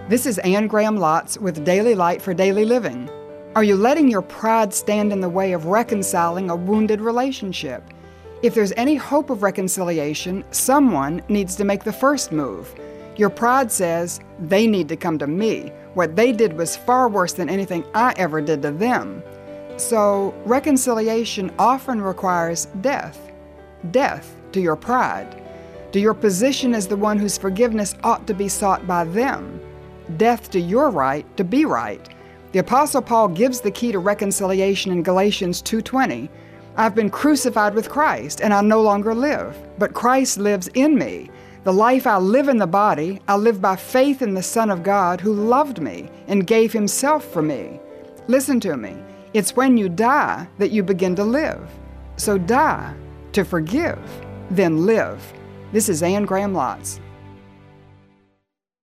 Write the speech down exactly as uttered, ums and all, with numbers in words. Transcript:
This is Anne Graham Lotz with Daily Light for Daily Living. Are you letting your pride stand in the way of reconciling a wounded relationship? If there's any hope of reconciliation, someone needs to make the first move. Your pride says, they need to come to me. What they did was far worse than anything I ever did to them. So, reconciliation often requires death. Death to your pride, to your position as the one whose forgiveness ought to be sought by them. Death to your right to be right. The Apostle Paul gives the key to reconciliation in Galatians two twenty. I've been crucified with Christ, and I no longer live, but Christ lives in me. The life I live in the body, I live by faith in the Son of God who loved me and gave himself for me. Listen to me. It's when you die that you begin to live. So die to forgive, then live. This is Anne Graham Lotz.